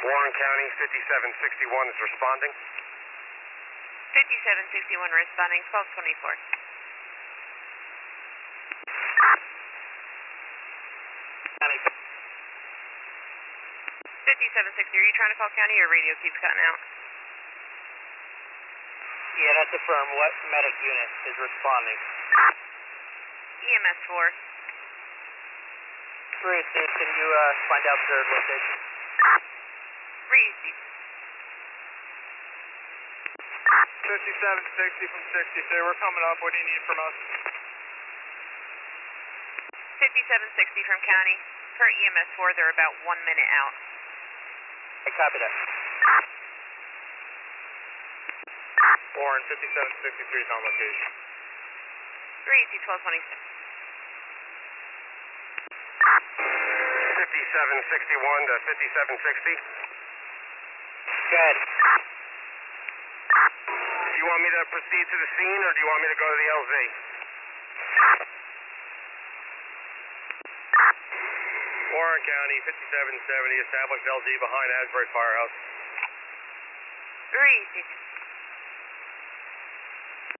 Warren County, 5761 is responding. 5761 responding, 1224. County. 5760, are you trying to call county? Your radio keeps cutting out. Yeah, that's affirmed. What medic unit is responding? EMS 4. 3AC, can you find out their location? 3AC. 5760 from 63, we're coming up. What do you need from us? 5760 from county. Per EMS 4, they're about 1 minute out. I copy that. Warren, 5763 is on location. 3AC 1226. 5761 to 5760. Go ahead. Do you want me to proceed to the scene, or do you want me to go to the LZ? Warren County, 5770, established LZ behind Asbury Firehouse. 3AC.